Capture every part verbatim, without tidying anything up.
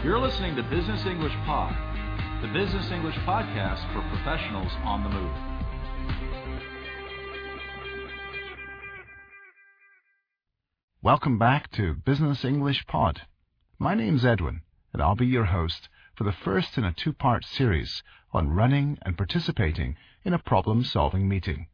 You're listening to Business English Pod, the business English podcast for professionals on the move. Welcome back to Business English Pod. My name's Edwin, and I'll be your host for the first in a two-part series on running and participating in a problem-solving meeting.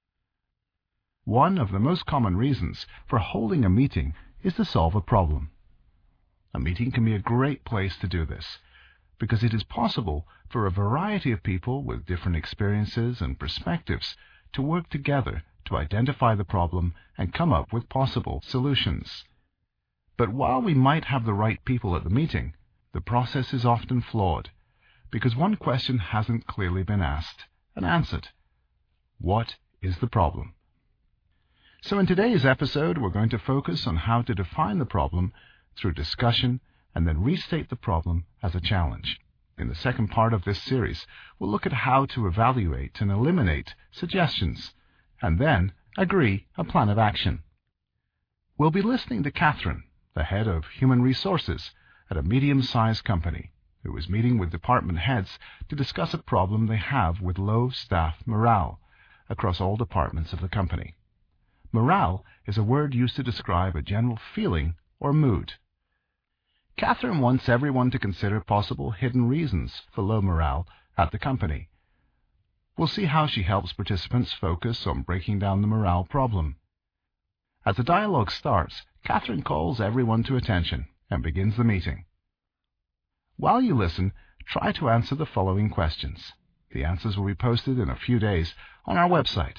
One of the most common reasons for holding a meeting is to solve a problem. A meeting can be a great place to do this, because it is possible for a variety of people with different experiences and perspectives to work together to identify the problem and come up with possible solutions. But while we might have the right people at the meeting, the process is often flawed, because one question hasn't clearly been asked and answered. What is the problem? So in today's episode, we're going to focus on how to define the problem through discussion and then restate the problem as a challenge. In the second part of this series, we'll look at how to evaluate and eliminate suggestions and then agree a plan of action. We'll be listening to Catherine, the head of human resources at a medium-sized company, who is meeting with department heads to discuss a problem they have with low staff morale across all departments of the company. Morale is a word used to describe a general feeling or mood. Catherine wants everyone to consider possible hidden reasons for low morale at the company. We'll see how she helps participants focus on breaking down the morale problem. As the dialogue starts, Catherine calls everyone to attention and begins the meeting. While you listen, try to answer the following questions. The answers will be posted in a few days on our website.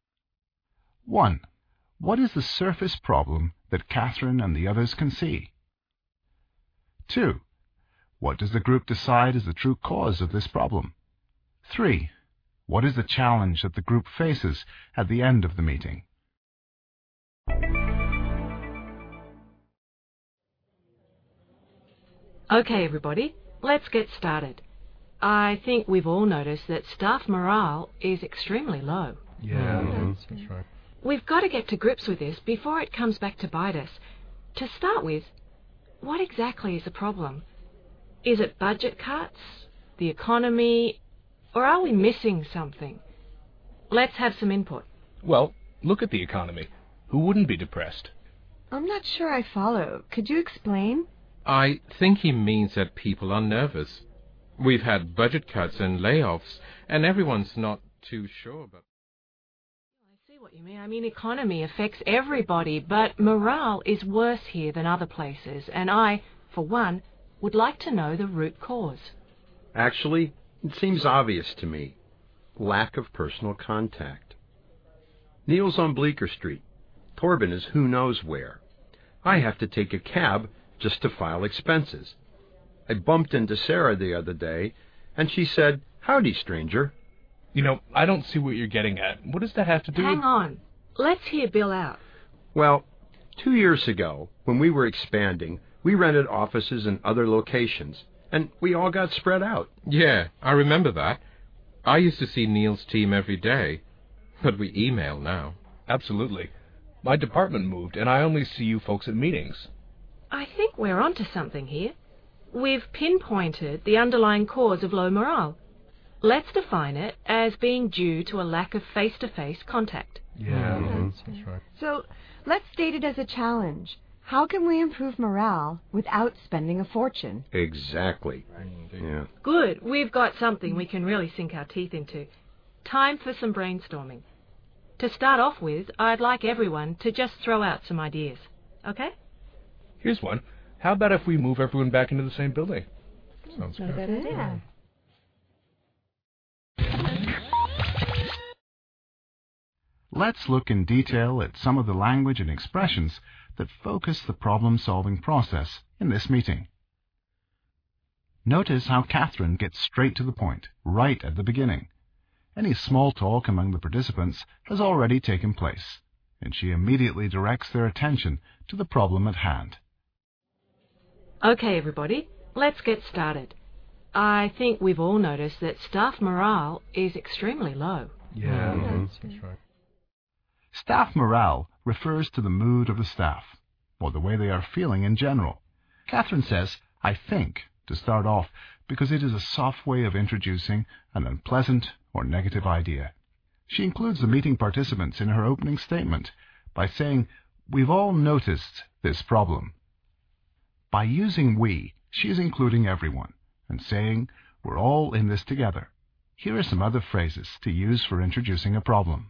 one. What is the surface problem that Catherine and the others can see? two. What does the group decide is the true cause of this problem? three. What is the challenge that the group faces at the end of the meeting? Okay, everybody, let's get started. I think we've all noticed that staff morale is extremely low. Yeah, mm-hmm. that's, that's right. We've got to get to grips with this before it comes back to bite us. To start with, what exactly is the problem? Is it budget cuts, the economy, or are we missing something? Let's have some input. Well, look at the economy. Who wouldn't be depressed? I'm not sure I follow. Could you explain? I think he means that people are nervous. We've had budget cuts and layoffs, and everyone's not too sure about... I see what you mean. I mean, economy affects everybody, but morale is worse here than other places, and I, for one, would like to know the root cause. Actually, it seems obvious to me. Lack of personal contact. Neil's on Bleecker Street. Torben is who knows where. I have to take a cab just to file expenses. I bumped into Sarah the other day, and she said, "Howdy, stranger." You know, I don't see what you're getting at. What does that have to do Hang with... on. Let's hear Bill out. Well, two years ago, when we were expanding, we rented offices in other locations, and we all got spread out. Yeah, I remember that. I used to see Neil's team every day, but we email now. Absolutely. My department moved, and I only see you folks at meetings. I think we're onto something here. We've pinpointed the underlying cause of low morale. Let's define it as being due to a lack of face-to-face contact. Yeah, mm-hmm. that's, that's right. So let's state it as a challenge. How can we improve morale without spending a fortune? Exactly. Yeah. Good. We've got something we can really sink our teeth into. Time for some brainstorming. To start off with, I'd like everyone to just throw out some ideas. Okay? Here's one. How about if we move everyone back into the same building? Sounds Not a good. bad idea. Let's look in detail at some of the language and expressions that focus the problem-solving process in this meeting. Notice how Catherine gets straight to the point, right at the beginning. Any small talk among the participants has already taken place, and she immediately directs their attention to the problem at hand. Okay, everybody, let's get started. I think we've all noticed that staff morale is extremely low. Yeah, Mm-hmm. that's, that's right. Staff morale refers to the mood of the staff, or the way they are feeling in general. Catherine says, "I think," to start off because it is a soft way of introducing an unpleasant or negative idea. She includes the meeting participants in her opening statement by saying, "We've all noticed this problem." By using we, she is including everyone and saying, "We're all in this together." Here are some other phrases to use for introducing a problem.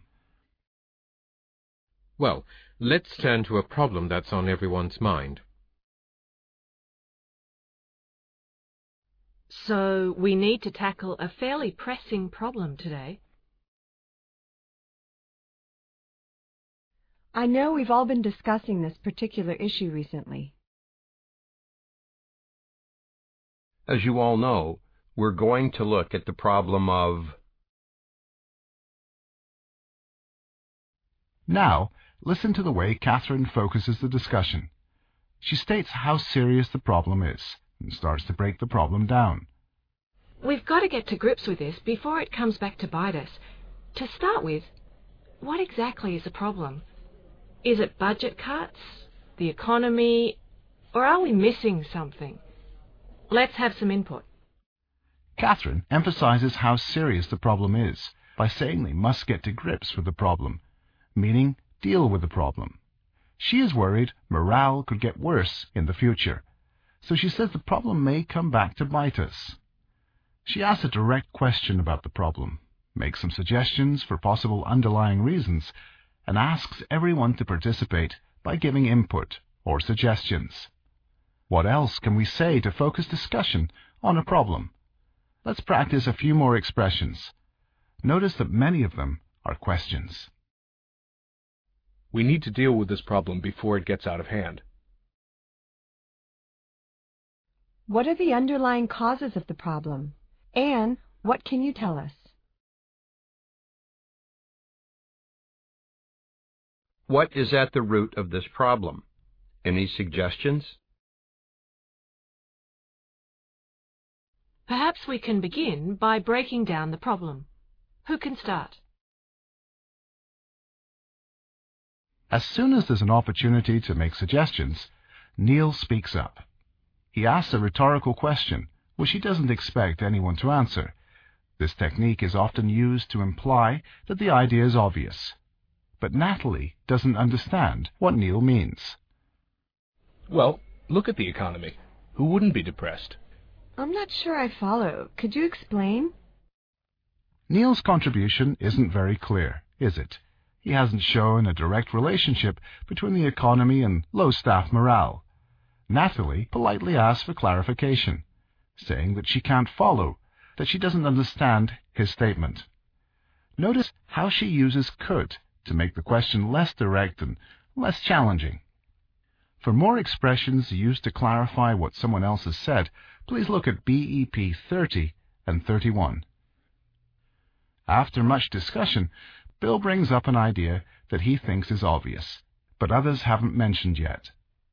Well, let's turn to a problem that's on everyone's mind. So we need to tackle a fairly pressing problem today. I know we've all been discussing this particular issue recently. As you all know, we're going to look at the problem of... Now, listen to the way Catherine focuses the discussion. She states how serious the problem is and starts to break the problem down. We've got to get to grips with this before it comes back to bite us. To start with, what exactly is the problem? Is it budget cuts, the economy, or are we missing something? Let's have some input. Catherine emphasizes how serious the problem is by saying they must get to grips with the problem, meaning deal with the problem. She is worried morale could get worse in the future, so she says the problem may come back to bite us. She asks a direct question about the problem, makes some suggestions for possible underlying reasons, and asks everyone to participate by giving input or suggestions. What else can we say to focus discussion on a problem? Let's practice a few more expressions. Notice that many of them are questions. We need to deal with this problem before it gets out of hand. What are the underlying causes of the problem? Anne, what can you tell us? What is at the root of this problem? Any suggestions? Perhaps we can begin by breaking down the problem. Who can start? As soon as there's an opportunity to make suggestions, Neil speaks up. He asks a rhetorical question, which he doesn't expect anyone to answer. This technique is often used to imply that the idea is obvious. But Natalie doesn't understand what Neil means. Well, look at the economy. Who wouldn't be depressed? I'm not sure I follow. Could you explain? Neil's contribution isn't very clear, is it? He hasn't shown a direct relationship between the economy and low staff morale. Natalie politely asks for clarification, saying that she can't follow, that she doesn't understand his statement. Notice how she uses could to make the question less direct and less challenging. For more expressions used to clarify what someone else has said, please look at B E P thirty and thirty-one. After much discussion, Bill brings up an idea that he thinks is obvious, but others haven't mentioned yet.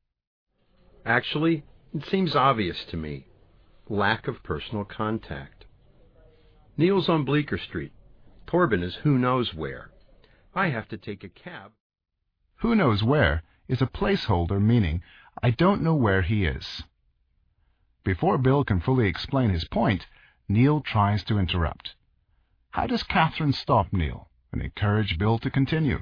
Actually, it seems obvious to me. Lack of personal contact. Neil's on Bleecker Street. Torben is who knows where. I have to take a cab. Who knows where is a placeholder meaning I don't know where he is. Before Bill can fully explain his point, Neil tries to interrupt. How does Catherine stop Neil and encourage Bill to continue?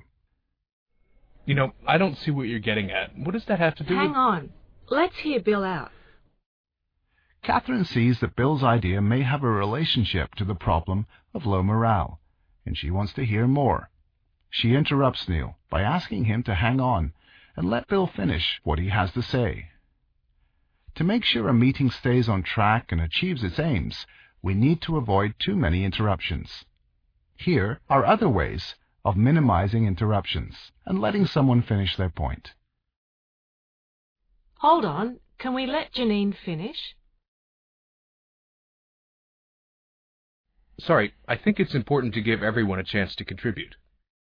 You know, I don't see what you're getting at. What does that have to do Hang with... on. Let's hear Bill out. Catherine sees that Bill's idea may have a relationship to the problem of low morale, and she wants to hear more. She interrupts Neil by asking him to hang on and let Bill finish what he has to say. To make sure a meeting stays on track and achieves its aims, we need to avoid too many interruptions. Here are other ways of minimizing interruptions and letting someone finish their point. Hold on. Can we let Janine finish? Sorry, I think it's important to give everyone a chance to contribute.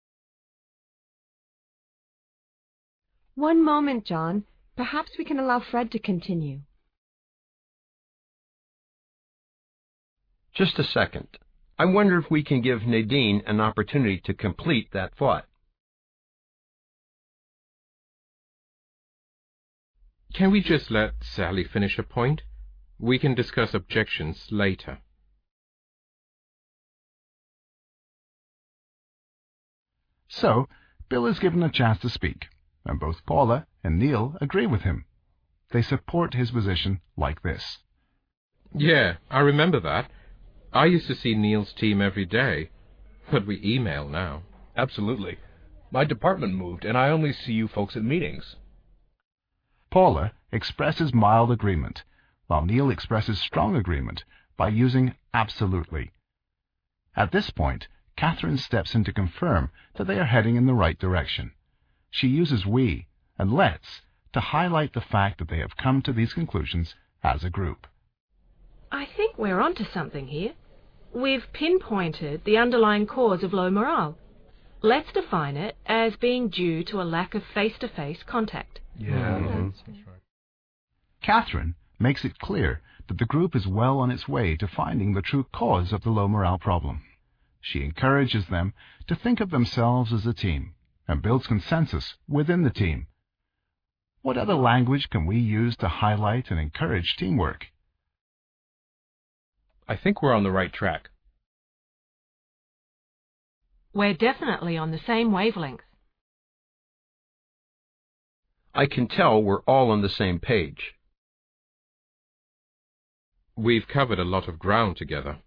One moment, John. Perhaps we can allow Fred to continue. Just a second. I wonder if we can give Nadine an opportunity to complete that thought. Can we just let Sally finish her point? We can discuss objections later. So, Bill is given a chance to speak, and both Paula and Neil agree with him. They support his position like this. Yeah, I remember that. I used to see Neil's team every day, but we email now. Absolutely. My department moved, and I only see you folks at meetings. Paula expresses mild agreement, while Neil expresses strong agreement by using absolutely. At this point, Catherine steps in to confirm that they are heading in the right direction. She uses we and let's to highlight the fact that they have come to these conclusions as a group. I think we're onto something here. We've pinpointed the underlying cause of low morale. Let's define it as being due to a lack of face-to-face contact. Yeah, Mm-hmm. that's, that's right. Catherine makes it clear that the group is well on its way to finding the true cause of the low morale problem. She encourages them to think of themselves as a team and builds consensus within the team. What other language can we use to highlight and encourage teamwork? I think we're on the right track. We're definitely on the same wavelength. I can tell we're all on the same page. We've covered a lot of ground together.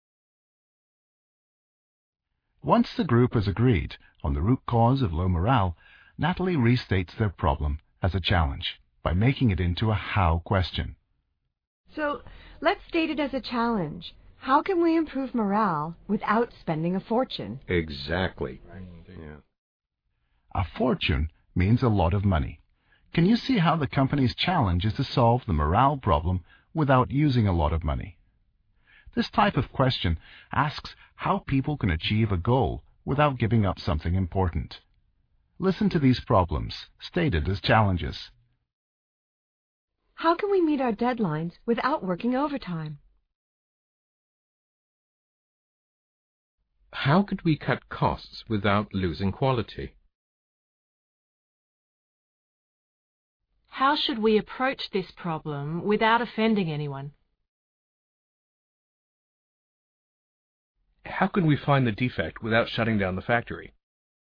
Once the group has agreed on the root cause of low morale, Natalie restates their problem as a challenge by making it into a how question. So, let's state it as a challenge. How can we improve morale without spending a fortune? Exactly. Yeah. A fortune means a lot of money. Can you see how the company's challenge is to solve the morale problem without using a lot of money? This type of question asks how people can achieve a goal without giving up something important. Listen to these problems, stated as challenges. How can we meet our deadlines without working overtime? How could we cut costs without losing quality? How should we approach this problem without offending anyone? How can we find the defect without shutting down the factory?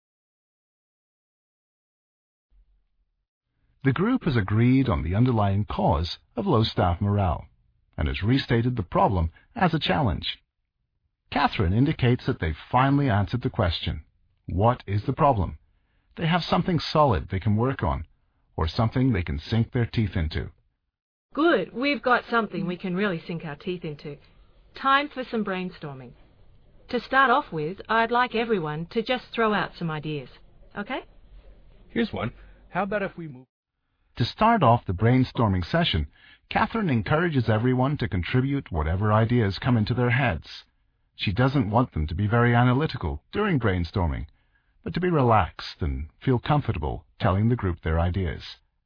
The group has agreed on the underlying cause of low staff morale and has restated the problem as a challenge. Catherine indicates that they've finally answered the question, what is the problem? They have something solid they can work on, or something they can sink their teeth into. Good, we've got something we can really sink our teeth into. Time for some brainstorming. To start off with, I'd like everyone to just throw out some ideas. Okay? Here's one. How about if we move... To start off the brainstorming session, Catherine encourages everyone to contribute whatever ideas come into their heads. She doesn't want them to be very analytical during brainstorming, but to be relaxed and feel comfortable telling the group their ideas.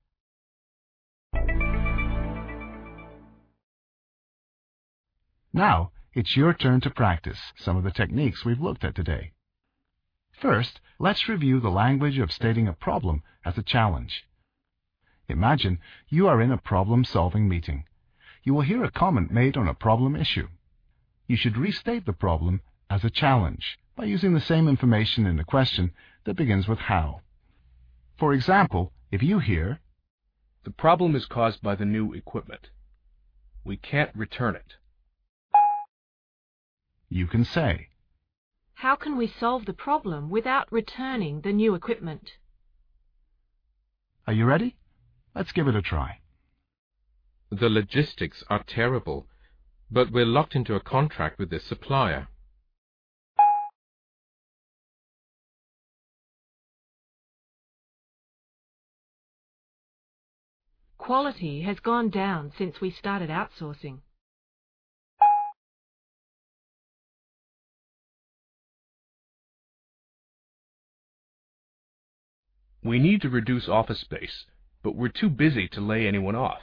Now, it's your turn to practice some of the techniques we've looked at today. First, let's review the language of stating a problem as a challenge. Imagine you are in a problem-solving meeting. You will hear a comment made on a problem issue. You should restate the problem as a challenge by using the same information in a question that begins with how. For example, if you hear, The problem is caused by the new equipment. We can't return it. you can say, How can we solve the problem without returning the new equipment? are you ready? Let's give it a try. The logistics are terrible, but we're locked into a contract with this supplier. Quality has gone down since we started outsourcing. We need to reduce office space, but we're too busy to lay anyone off.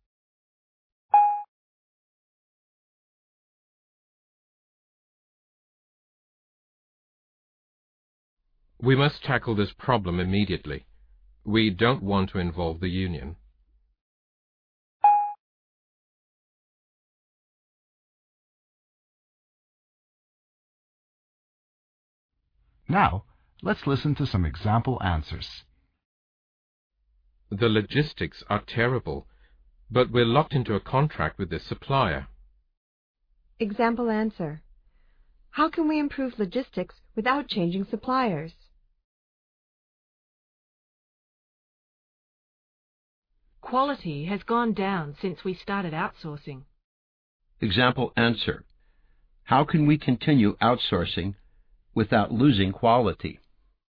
We must tackle this problem immediately. We don't want to involve the union. Now, let's listen to some example answers. The logistics are terrible, but we're locked into a contract with this supplier. Example answer. How can we improve logistics without changing suppliers? Quality has gone down since we started outsourcing. Example answer. How can we continue outsourcing without losing quality?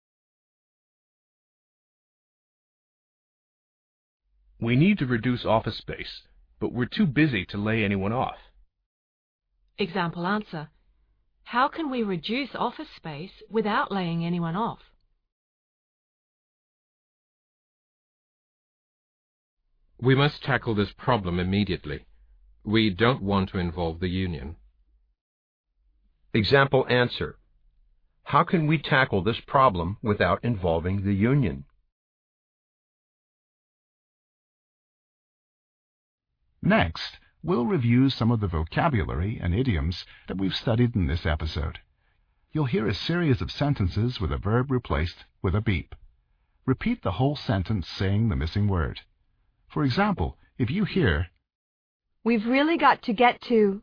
We need to reduce office space, but we're too busy to lay anyone off. Example answer. How can we reduce office space without laying anyone off? We must tackle this problem immediately. We don't want to involve the union. Example answer. How can we tackle this problem without involving the union? Next, we'll review some of the vocabulary and idioms that we've studied in this episode. You'll hear a series of sentences with a verb replaced with a beep. Repeat the whole sentence saying the missing word. For example, if you hear, We've really got to get to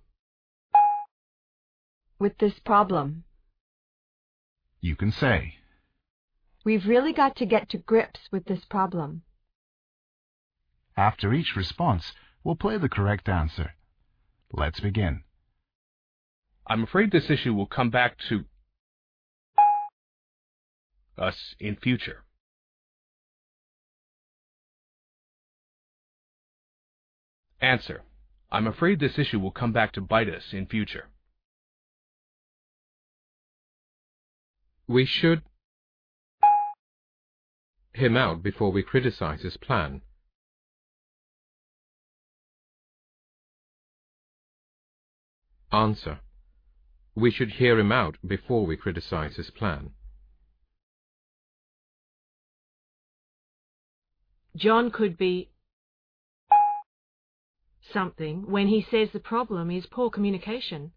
with this problem. you can say, We've really got to get to grips with this problem. After each response, we'll play the correct answer. Let's begin. I'm afraid this issue will come back to us in future. Answer. I'm afraid this issue will come back to bite us in future. We should him out before we criticize his plan. Answer. We should hear him out before we criticize his plan. John could be something when he says the problem is poor communication.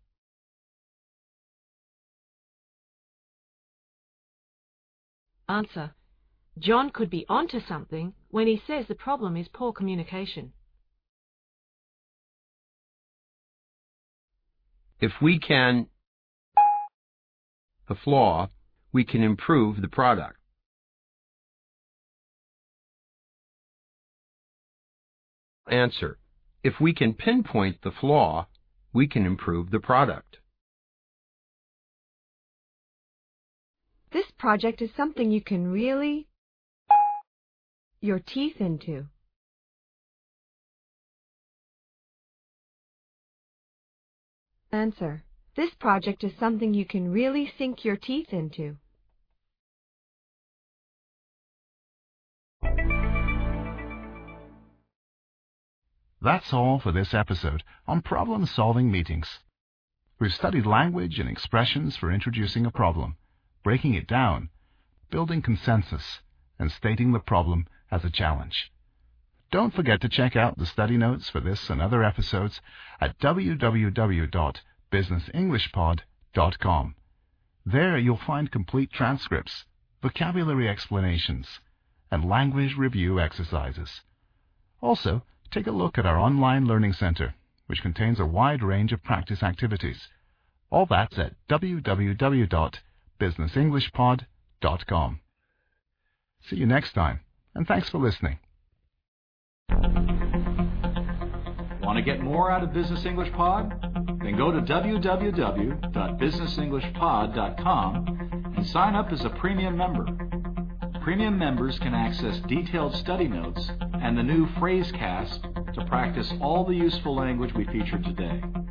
Answer. John could be onto something when he says the problem is poor communication. If we can the flaw, we can improve the product. Answer. If we can pinpoint the flaw, we can improve the product. This project is something you can really your teeth into. Answer. This project is something you can really sink your teeth into. That's all for this episode on problem-solving meetings. We've studied language and expressions for introducing a problem, breaking it down, building consensus, and stating the problem as a challenge. Don't forget to check out the study notes for this and other episodes at w w w dot business english pod dot com. There you'll find complete transcripts, vocabulary explanations, and language review exercises. Also, take a look at our online learning center, which contains a wide range of practice activities. All that's at w w w dot business english pod dot com. See you next time, and thanks for listening. Want to get more out of Business English Pod? Then go to w w w dot business english pod dot com and sign up as a premium member. Premium members can access detailed study notes and the new Phrasecast to practice all the useful language we featured today.